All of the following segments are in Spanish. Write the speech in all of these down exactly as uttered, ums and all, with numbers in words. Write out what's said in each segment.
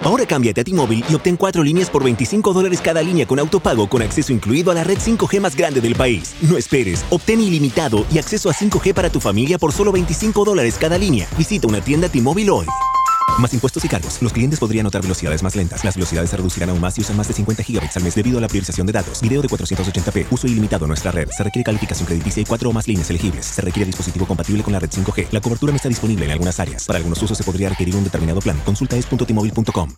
Ahora cámbiate a T-Mobile y obtén cuatro líneas por veinticinco dólares cada línea con autopago con acceso incluido a la red cinco G más grande del país. No esperes, obtén ilimitado y acceso a cinco G para tu familia por solo veinticinco dólares cada línea. Visita una tienda T-Mobile hoy. Más impuestos y cargos. Los clientes podrían notar velocidades más lentas. Las velocidades se reducirán aún más si usan más de cincuenta gigabytes al mes debido a la priorización de datos. Video de cuatrocientos ochenta p. Uso ilimitado en nuestra red. Se requiere calificación crediticia y cuatro o más líneas elegibles. Se requiere dispositivo compatible con la red cinco G. La cobertura no está disponible en algunas áreas. Para algunos usos se podría requerir un determinado plan. Consulta es punto t mobile punto com.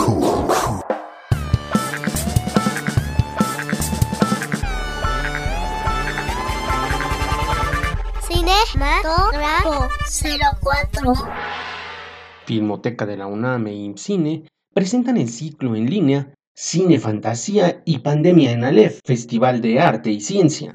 Cinematógrafo cero cuatro. Filmoteca de la UNAM e IMCINE presentan el ciclo en línea Cine, Fantasía y Pandemia en Aleph, Festival de Arte y Ciencia.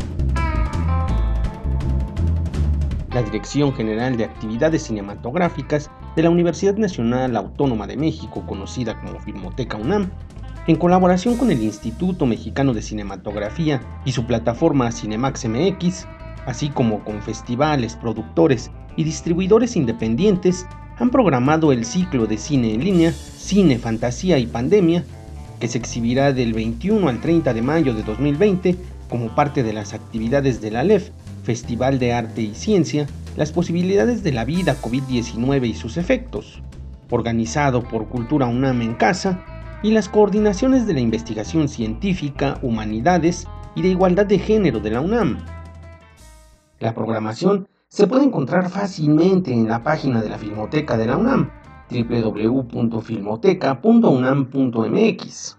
La Dirección General de Actividades Cinematográficas de la Universidad Nacional Autónoma de México, conocida como Filmoteca UNAM, en colaboración con el Instituto Mexicano de Cinematografía y su plataforma Cinemax M X, así como con festivales, productores y distribuidores independientes, han programado el ciclo de cine en línea Cine, Fantasía y Pandemia, que se exhibirá del veintiuno al treinta de mayo de dos mil veinte como parte de las actividades del Aleph, Festival de Arte y Ciencia, las posibilidades de la vida COVID diecinueve y sus efectos, organizado por Cultura UNAM en Casa y las coordinaciones de la investigación científica, humanidades y de igualdad de género de la UNAM. La programación se puede encontrar fácilmente en la página de la Filmoteca de la UNAM, doble u doble u doble u punto filmoteca punto unam punto m x.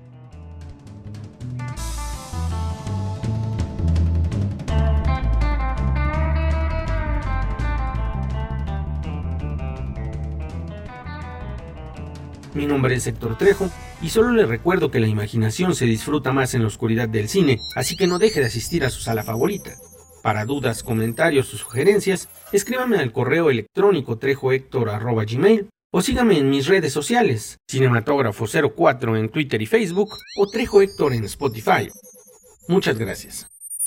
Mi nombre es Héctor Trejo y solo le recuerdo que la imaginación se disfruta más en la oscuridad del cine, así que no deje de asistir a su sala favorita. Para dudas, comentarios o sugerencias, escríbame al correo electrónico trejohector arroba gmail o sígame en mis redes sociales, Cinematógrafo cero cuatro en Twitter y Facebook o Trejo Héctor en Spotify. Muchas gracias.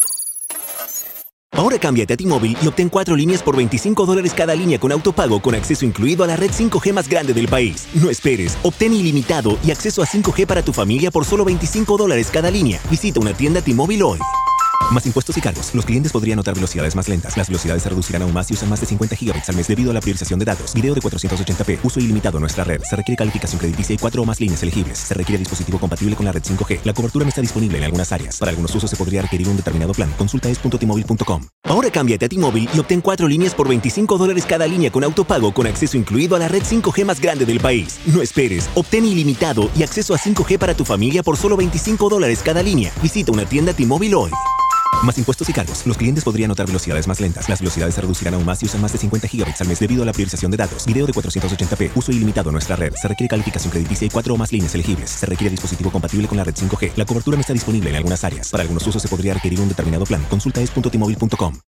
Ahora cámbiate a T-Mobile y obtén cuatro líneas por veinticinco dólares cada línea con autopago con acceso incluido a la red cinco G más grande del país. No esperes, obtén ilimitado y acceso a cinco G para tu familia por solo veinticinco dólares cada línea. Visita una tienda T-Mobile hoy. Más impuestos y cargos. Los clientes podrían notar velocidades más lentas. Las velocidades se reducirán aún más si usan más de cincuenta gigabytes al mes debido a la priorización de datos. Video de cuatrocientos ochenta p. Uso ilimitado en nuestra red. Se requiere calificación crediticia y cuatro o más líneas elegibles. Se requiere dispositivo compatible con la red cinco G. La cobertura no está disponible en algunas áreas. Para algunos usos se podría requerir un determinado plan. Consulta es punto t mobile punto com. Ahora cámbiate a T-Mobile y obtén cuatro líneas por veinticinco dólares cada línea con autopago con acceso incluido a la red cinco G más grande del país. No esperes, obtén ilimitado y acceso a cinco G para tu familia por solo veinticinco dólares cada línea. Visita una tienda T-Mobile hoy. Más impuestos y cargos. Los clientes podrían notar velocidades más lentas. Las velocidades se reducirán aún más si usan más de cincuenta gigabytes al mes debido a la priorización de datos. Video de cuatrocientos ochenta p. Uso ilimitado en nuestra red. Se requiere calificación crediticia y cuatro o más líneas elegibles. Se requiere dispositivo compatible con la red cinco G. La cobertura no está disponible en algunas áreas. Para algunos usos se podría requerir un determinado plan. Consulta es punto t mobile punto com.